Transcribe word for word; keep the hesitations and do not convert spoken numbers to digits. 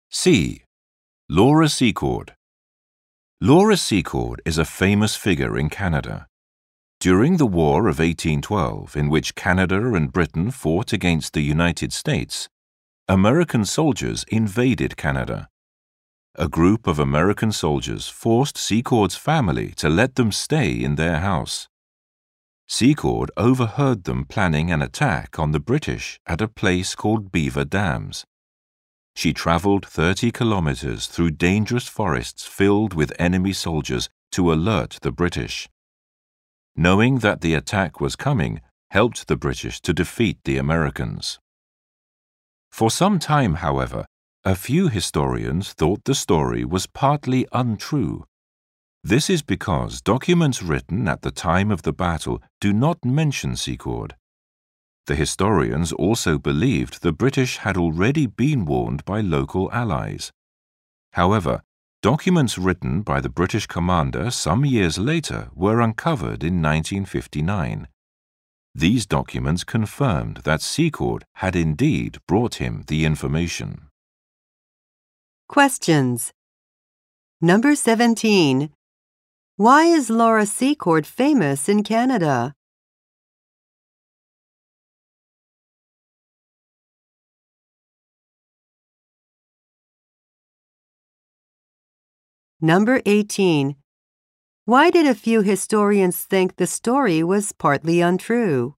C. Laura Secord. Laura Secord is a famous figure in Canada. During the War of eighteen twelve, in which Canada and Britain fought against the United States, American soldiers invaded Canada. A group of American soldiers forced Secord's family to let them stay in their house. Secord overheard them planning an attack on the British at a place called Beaver Dams. She traveled thirty kilometers through dangerous forests filled with enemy soldiers to alert the British. Knowing that the attack was coming helped the British to defeat the Americans. For some time, however, a few historians thought the story was partly untrue. This is because documents written at the time of the battle do not mention Secord. The historians also believed the British had already been warned by local allies. However, documents written by the British commander some years later were uncovered in nineteen fifty-nine. These documents confirmed that Secord had indeed brought him the information. Questions. Number seventeen. Why is Laura Secord famous in Canada? Number eighteen. Why did a few historians think the story was partly untrue?